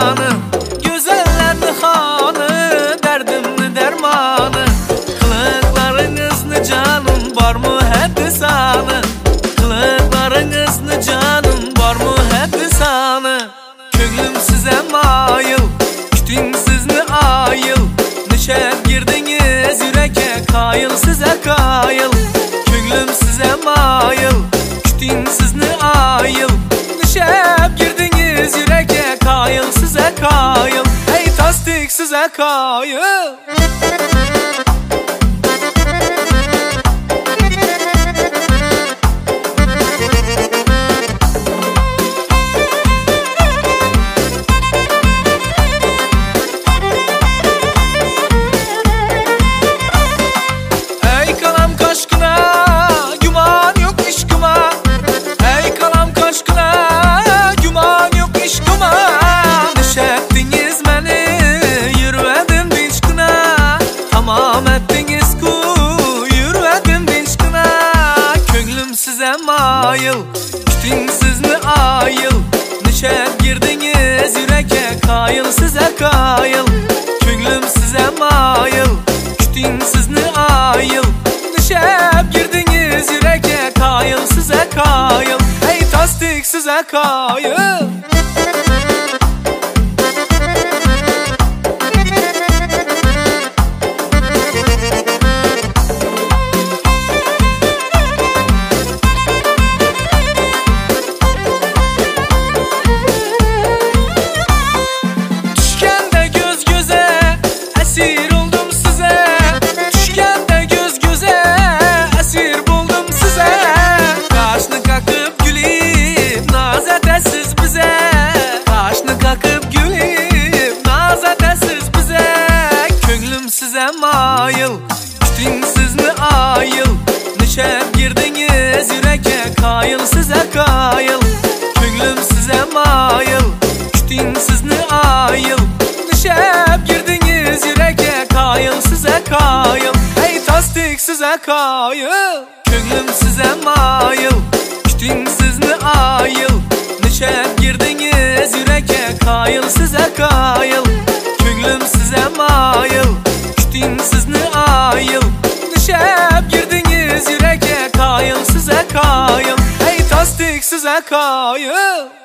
canı, güzellerni xanı, dərdimni dərmanı. Qılıqlarınızını canım, barmı həddi sanı? Qılıqlarınızını canım, barmı həddi sanı? Könglim sizə mayıl, kütün sizni ayıl. Nişəb girdiniz yürəkə, qayıl sizə qayıl. Könglim sizə mayıl, kütün sizni ayıl. Nişəb girdiniz yürəkə, qayıl sizə qayıl. Ey tasdik sizə qayıl. Mayıl, kütün sizni ayıl. Nişəb girdiniz yürəkə, qayıl sizə qayıl. Könglim sizə mayıl, kütün sizni ayıl. Nişəb girdiniz yürəkə, qayıl sizə qayıl. Ey tasdik sizə qayıl. Sizə mayıl, kütün sizni ayıl. Nişəb girdiniz yürəkə, qayıl sizə qayıl. Könglim sizə mayıl, kütün sizni ayıl. Nişəb girdiniz yürəkə, qayıl sizə qayıl. Ey tasdik sizə qayıl. Könglim sizə mayıl, kütün sizni ayıl. Nişəb girdiniz yürəkə, qayıl sizə qayıl. Könglim sizə mayıl, kütün sizni ayıl. Nişəb girdiniz yürəkə, qayıl sizə qayıl. Ey tasdik sizə qayıl.